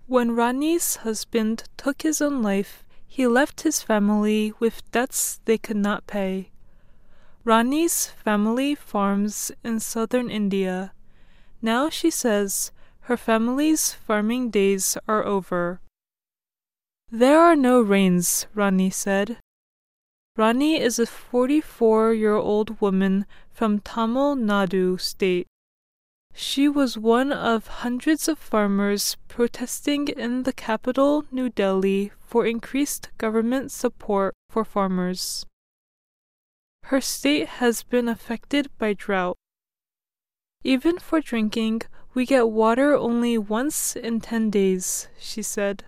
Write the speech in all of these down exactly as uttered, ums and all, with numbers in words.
When Rani's husband took his own life, he left his family with debts they could not pay. Rani's family farms in southern India. Now she says her family's farming days are over. There are no rains, Rani said. Rani is a forty-four-year-old woman from Tamil Nadu state. She was one of hundreds of farmers protesting in the capital, New Delhi, for increased government support for farmers. Her state has been affected by drought. Even for drinking, we get water only once in ten days, she said.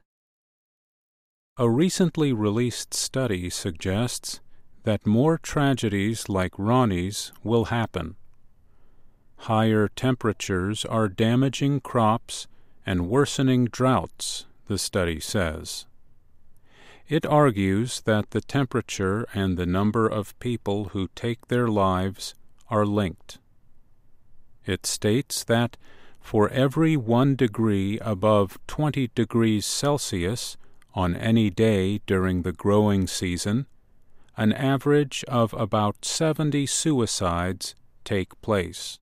A recently released study suggests that more tragedies like Rani's will happen. Higher temperatures are damaging crops and worsening droughts, the study says. It argues that the temperature and the number of people who take their lives are linked. It states that for every one degree above twenty degrees Celsius on any day during the growing season, an average of about seventy suicides take place.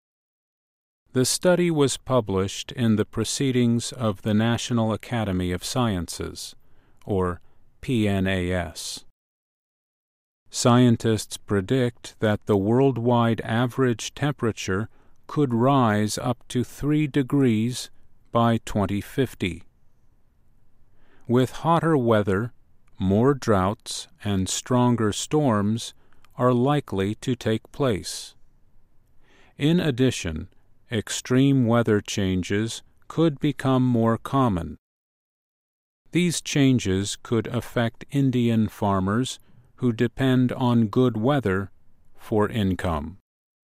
The study was published in the Proceedings of the National Academy of Sciences, or P N A S. Scientists predict that the worldwide average temperature could rise up to three degrees by twenty fifty. With hotter weather, more droughts and stronger storms are likely to take place. In addition, extreme weather changes could become more common. These changes could affect Indian farmers who depend on good weather for income.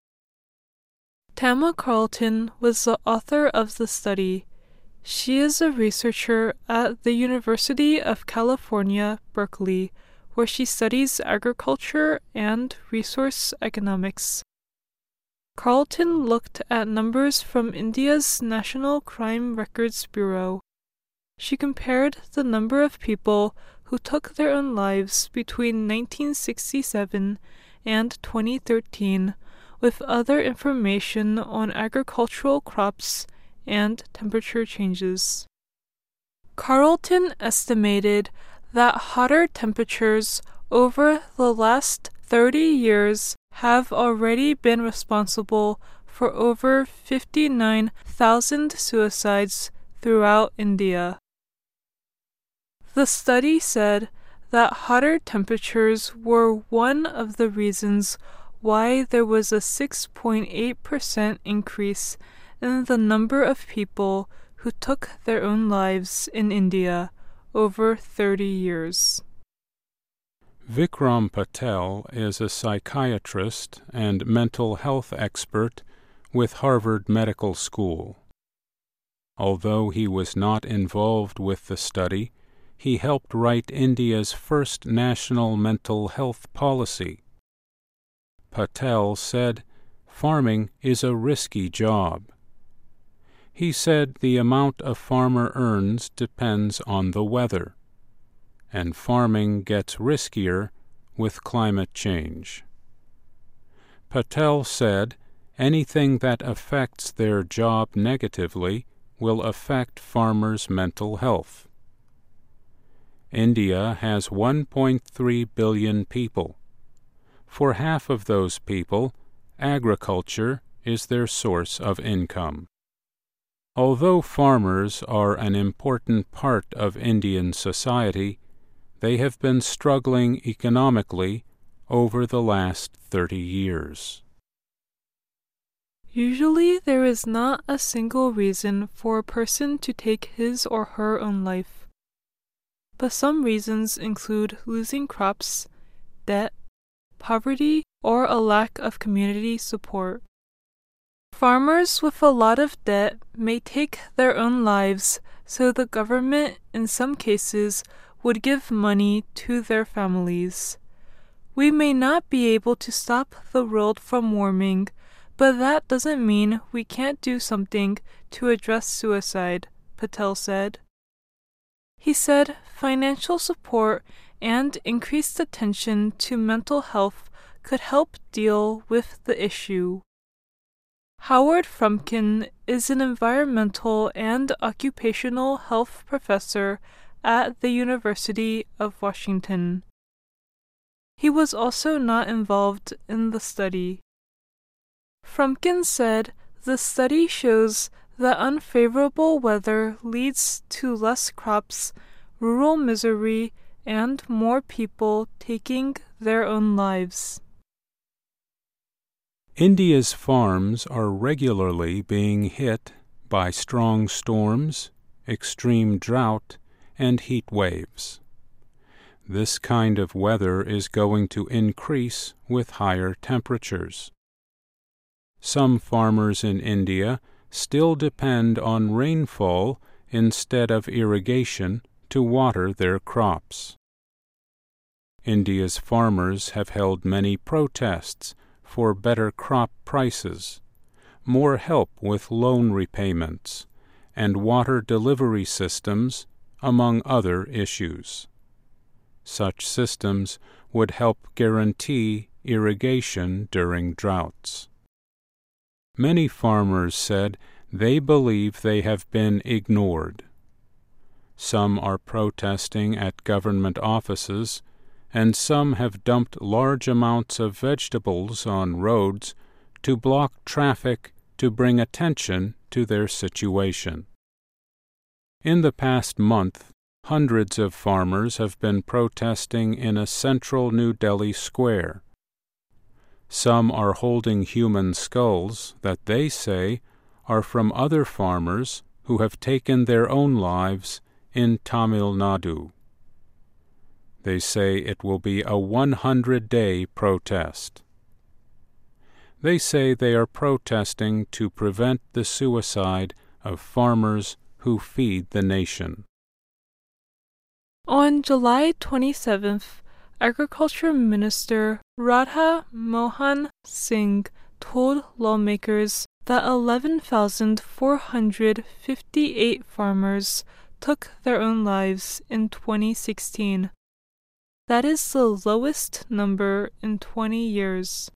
Tama Carlton was the author of the study. She is a researcher at the University of California, Berkeley, where she studies agriculture and resource economics. Carlton looked at numbers from India's National Crime Records Bureau. She compared the number of people who took their own lives between nineteen sixty-seven and twenty thirteen with other information on agricultural crops and temperature changes. Carlton estimated that hotter temperatures over the last thirty years have already been responsible for over fifty-nine thousand suicides throughout India. The study said that hotter temperatures were one of the reasons why there was a six point eight percent increase in the number of people who took their own lives in India over thirty years. Vikram Patel is a psychiatrist and mental health expert with Harvard Medical School. Although he was not involved with the study, he helped write India's first national mental health policy. Patel said, "Farming is a risky job." He said the amount a farmer earns depends on the weather, and farming gets riskier with climate change. Patel said anything that affects their job negatively will affect farmers' mental health. India has one point three billion people. For half of those people, agriculture is their source of income. Although farmers are an important part of Indian society, they have been struggling economically over the last thirty years. Usually there is not a single reason for a person to take his or her own life, but some reasons include losing crops, debt, poverty, or a lack of community support. Farmers with a lot of debt may take their own lives, so the government, in some cases, would give money to their families. We may not be able to stop the world from warming, but that doesn't mean we can't do something to address suicide, Patel said. He said financial support and increased attention to mental health could help deal with the issue. Howard Frumkin is an environmental and occupational health professor at the University of Washington. He was also not involved in the study. Frumkin said the study shows that unfavorable weather leads to less crops, rural misery, and more people taking their own lives. India's farms are regularly being hit by strong storms, extreme drought, and heat waves. This kind of weather is going to increase with higher temperatures. Some farmers in India still depend on rainfall instead of irrigation to water their crops. India's farmers have held many protests for better crop prices, more help with loan repayments, and water delivery systems, among other issues. Such systems would help guarantee irrigation during droughts. Many farmers said they believe they have been ignored. Some are protesting at government offices, and some have dumped large amounts of vegetables on roads to block traffic to bring attention to their situation. In the past month, hundreds of farmers have been protesting in a central New Delhi square. Some are holding human skulls that they say are from other farmers who have taken their own lives in Tamil Nadu. They say it will be a one hundred day protest. They say they are protesting to prevent the suicide of farmers who feed the nation. On July twenty-seventh, Agriculture Minister Radha Mohan Singh told lawmakers that eleven thousand four hundred fifty-eight farmers took their own lives in twenty sixteen. That is the lowest number in twenty years.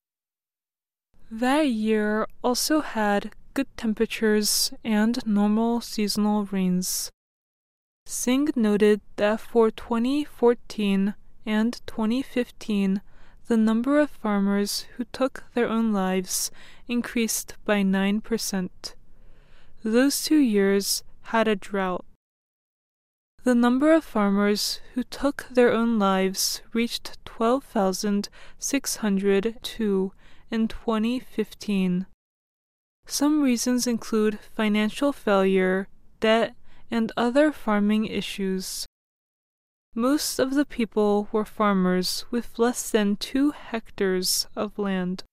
That year also had good temperatures and normal seasonal rains. Singh noted that for twenty fourteen and twenty fifteen, the number of farmers who took their own lives increased by nine percent. Those two years had a drought. The number of farmers who took their own lives reached twelve thousand six hundred two in twenty fifteen. Some reasons include financial failure, debt, and other farming issues. Most of the people were farmers with less than two hectares of land.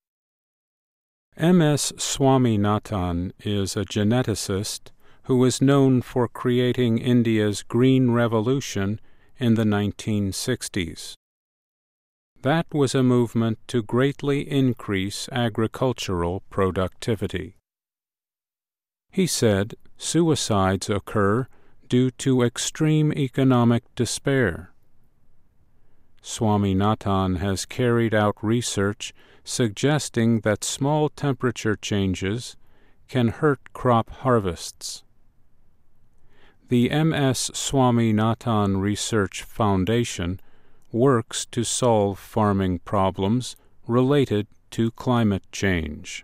M S Swaminathan is a geneticist who is known for creating India's Green Revolution in the nineteen sixties. That was a movement to greatly increase agricultural productivity. He said suicides occur due to extreme economic despair. Swaminathan has carried out research suggesting that small temperature changes can hurt crop harvests. The M S Swaminathan Research Foundation works to solve farming problems related to climate change.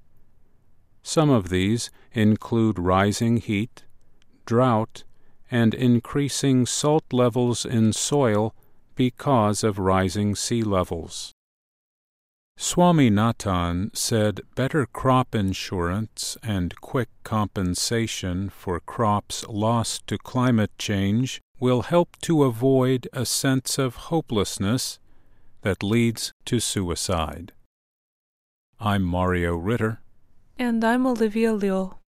Some of these include rising heat, drought, and increasing salt levels in soil because of rising sea levels. Swaminathan said better crop insurance and quick compensation for crops lost to climate change will help to avoid a sense of hopelessness that leads to suicide. I'm Mario Ritter. And I'm Olivia Leal.